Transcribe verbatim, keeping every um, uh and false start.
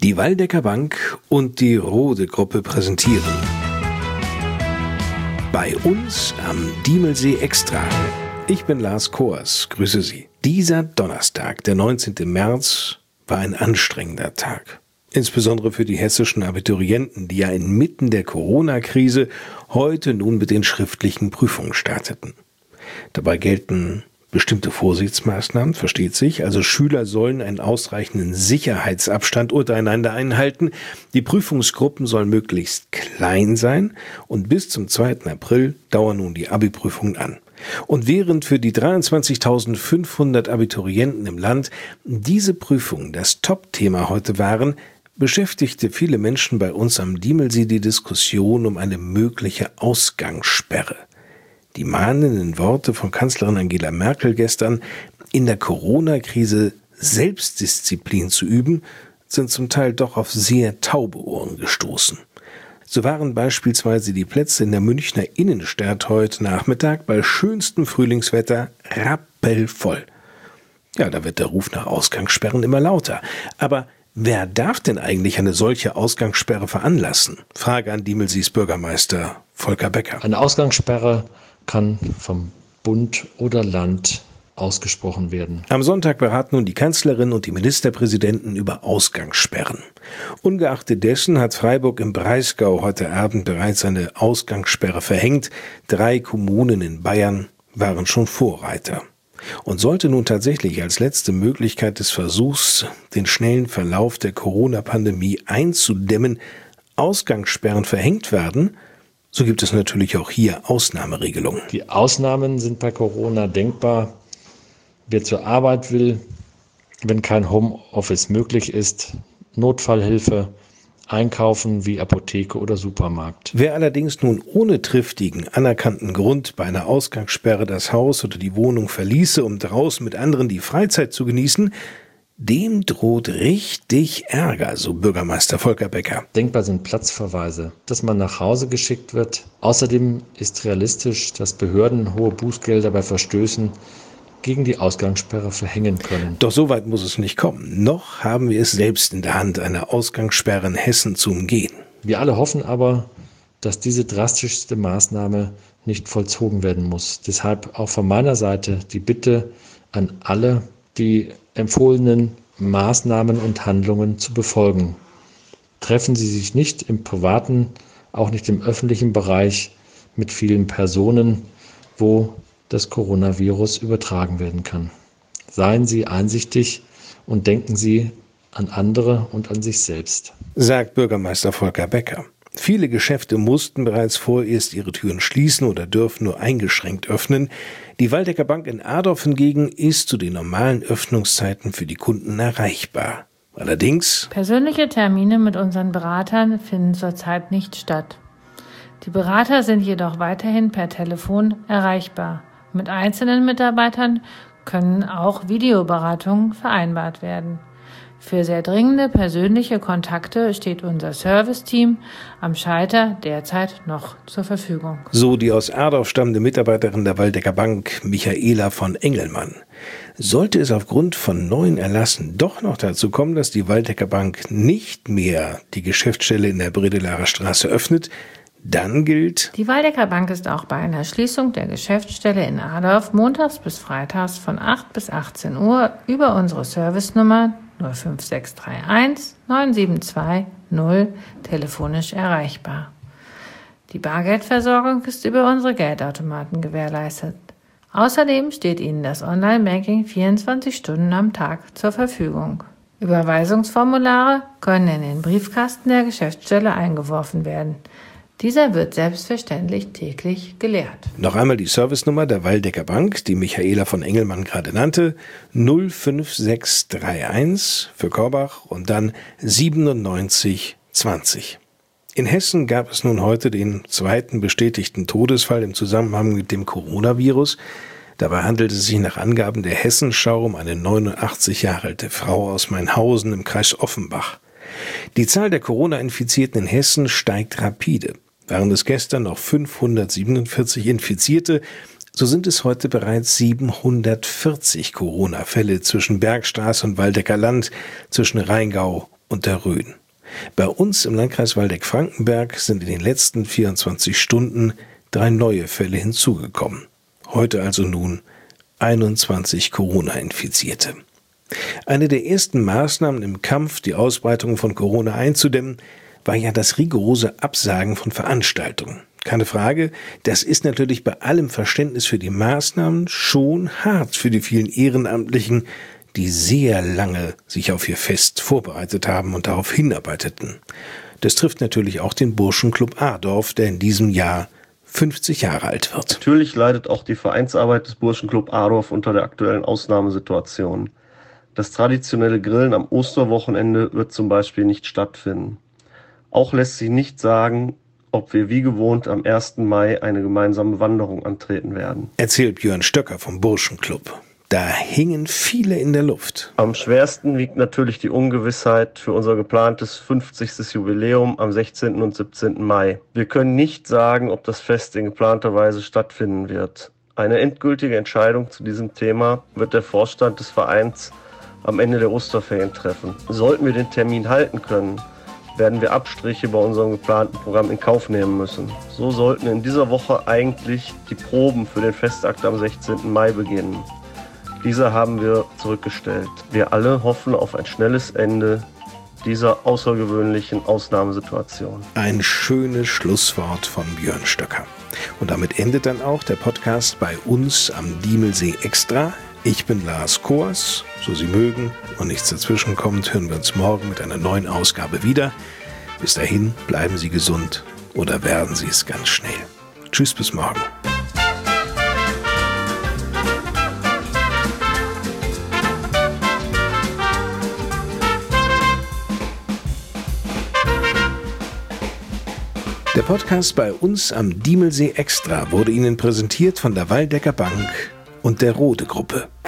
Die Waldecker Bank und die Rode Gruppe präsentieren bei uns am Diemelsee Extra. Ich bin Lars Koers, grüße Sie. Dieser Donnerstag, der neunzehnten März, war ein anstrengender Tag. Insbesondere für die hessischen Abiturienten, die ja inmitten der Corona-Krise heute nun mit den schriftlichen Prüfungen starteten. Dabei gelten bestimmte Vorsichtsmaßnahmen, versteht sich. Also Schüler sollen einen ausreichenden Sicherheitsabstand untereinander einhalten. Die Prüfungsgruppen sollen möglichst klein sein. Und bis zum zweiten April dauern nun die Abi-Prüfungen an. Und während für die dreiundzwanzigtausendfünfhundert Abiturienten im Land diese Prüfungen das Top-Thema heute waren, beschäftigte viele Menschen bei uns am Diemelsee die Diskussion um eine mögliche Ausgangssperre. Die mahnenden Worte von Kanzlerin Angela Merkel gestern, in der Corona-Krise Selbstdisziplin zu üben, sind zum Teil doch auf sehr taube Ohren gestoßen. So waren beispielsweise die Plätze in der Münchner Innenstadt heute Nachmittag bei schönstem Frühlingswetter rappelvoll. Ja, da wird der Ruf nach Ausgangssperren immer lauter. Aber wer darf denn eigentlich eine solche Ausgangssperre veranlassen? Frage an Diemelsees Bürgermeister Volker Becker. Eine Ausgangssperre kann vom Bund oder Land ausgesprochen werden. Am Sonntag beraten nun die Kanzlerin und die Ministerpräsidenten über Ausgangssperren. Ungeachtet dessen hat Freiburg im Breisgau heute Abend bereits eine Ausgangssperre verhängt. Drei Kommunen in Bayern waren schon Vorreiter. Und sollte nun tatsächlich als letzte Möglichkeit des Versuchs, den schnellen Verlauf der Corona-Pandemie einzudämmen, Ausgangssperren verhängt werden, so gibt es natürlich auch hier Ausnahmeregelungen. Die Ausnahmen sind bei Corona denkbar. Wer zur Arbeit will, wenn kein Homeoffice möglich ist, Notfallhilfe, Einkaufen wie Apotheke oder Supermarkt. Wer allerdings nun ohne triftigen, anerkannten Grund bei einer Ausgangssperre das Haus oder die Wohnung verließe, um draußen mit anderen die Freizeit zu genießen, dem droht richtig Ärger, so Bürgermeister Volker Becker. Denkbar sind Platzverweise, dass man nach Hause geschickt wird. Außerdem ist realistisch, dass Behörden hohe Bußgelder bei Verstößen gegen die Ausgangssperre verhängen können. Doch so weit muss es nicht kommen. Noch haben wir es selbst in der Hand, eine Ausgangssperre in Hessen zu umgehen. Wir alle hoffen aber, dass diese drastischste Maßnahme nicht vollzogen werden muss. Deshalb auch von meiner Seite die Bitte an alle, die empfohlenen Maßnahmen und Handlungen zu befolgen. Treffen Sie sich nicht im privaten, auch nicht im öffentlichen Bereich mit vielen Personen, wo das Coronavirus übertragen werden kann. Seien Sie einsichtig und denken Sie an andere und an sich selbst, sagt Bürgermeister Volker Becker. Viele Geschäfte mussten bereits vorerst ihre Türen schließen oder dürfen nur eingeschränkt öffnen. Die Waldecker Bank in Adorf hingegen ist zu den normalen Öffnungszeiten für die Kunden erreichbar. Allerdings: persönliche Termine mit unseren Beratern finden zurzeit nicht statt. Die Berater sind jedoch weiterhin per Telefon erreichbar. Mit einzelnen Mitarbeitern können auch Videoberatungen vereinbart werden. Für sehr dringende persönliche Kontakte steht unser Serviceteam am Schalter derzeit noch zur Verfügung. So die aus Adorf stammende Mitarbeiterin der Waldecker Bank, Michaela von Engelmann. Sollte es aufgrund von neuen Erlassen doch noch dazu kommen, dass die Waldecker Bank nicht mehr die Geschäftsstelle in der Bredelarer Straße öffnet, dann gilt: Die Waldecker Bank ist auch bei einer Schließung der Geschäftsstelle in Adorf montags bis freitags von acht bis achtzehn Uhr über unsere Servicenummer null fünf sechs drei eins neun sieben zwei null telefonisch erreichbar. Die Bargeldversorgung ist über unsere Geldautomaten gewährleistet. Außerdem steht Ihnen das Online-Banking vierundzwanzig Stunden am Tag zur Verfügung. Überweisungsformulare können in den Briefkasten der Geschäftsstelle eingeworfen werden. Dieser wird selbstverständlich täglich geleert. Noch einmal die Servicenummer der Waldecker Bank, die Michaela von Engelmann gerade nannte, null fünf sechs drei eins für Korbach und dann siebenundneunzig zwanzig. In Hessen gab es nun heute den zweiten bestätigten Todesfall im Zusammenhang mit dem Coronavirus. Dabei handelt es sich nach Angaben der Hessenschau um eine neunundachtzig Jahre alte Frau aus Mainhausen im Kreis Offenbach. Die Zahl der Corona-Infizierten in Hessen steigt rapide. Waren es gestern noch fünfhundertsiebenundvierzig Infizierte, so sind es heute bereits siebenhundertvierzig Corona-Fälle zwischen Bergstraße und Waldecker Land, zwischen Rheingau und der Rhön. Bei uns im Landkreis Waldeck-Frankenberg sind in den letzten vierundzwanzig Stunden drei neue Fälle hinzugekommen. Heute also nun einundzwanzig Corona-Infizierte. Eine der ersten Maßnahmen im Kampf, die Ausbreitung von Corona einzudämmen, war ja das rigorose Absagen von Veranstaltungen. Keine Frage, das ist natürlich bei allem Verständnis für die Maßnahmen schon hart für die vielen Ehrenamtlichen, die sehr lange sich auf ihr Fest vorbereitet haben und darauf hinarbeiteten. Das trifft natürlich auch den Burschenclub Adorf, der in diesem Jahr fünfzig Jahre alt wird. Natürlich leidet auch die Vereinsarbeit des Burschenclub Adorf unter der aktuellen Ausnahmesituation. Das traditionelle Grillen am Osterwochenende wird zum Beispiel nicht stattfinden. Auch lässt sich nicht sagen, ob wir wie gewohnt am ersten Mai eine gemeinsame Wanderung antreten werden. Erzählt Björn Stöcker vom Burschenclub. Da hingen viele in der Luft. Am schwersten wiegt natürlich die Ungewissheit für unser geplantes fünfzigstes Jubiläum am sechzehnten und siebzehnten Mai. Wir können nicht sagen, ob das Fest in geplanter Weise stattfinden wird. Eine endgültige Entscheidung zu diesem Thema wird der Vorstand des Vereins am Ende der Osterferien treffen. Sollten wir den Termin halten können, werden wir Abstriche bei unserem geplanten Programm in Kauf nehmen müssen. So sollten in dieser Woche eigentlich die Proben für den Festakt am sechzehnten Mai beginnen. Diese haben wir zurückgestellt. Wir alle hoffen auf ein schnelles Ende dieser außergewöhnlichen Ausnahmesituation. Ein schönes Schlusswort von Björn Stöcker. Und damit endet dann auch der Podcast bei uns am Diemelsee Extra. Ich bin Lars Koers, so Sie mögen und nichts dazwischen kommt, hören wir uns morgen mit einer neuen Ausgabe wieder. Bis dahin bleiben Sie gesund oder werden Sie es ganz schnell. Tschüss, bis morgen. Der Podcast bei uns am Diemelsee Extra wurde Ihnen präsentiert von der Waldecker Bank und der Rode Gruppe.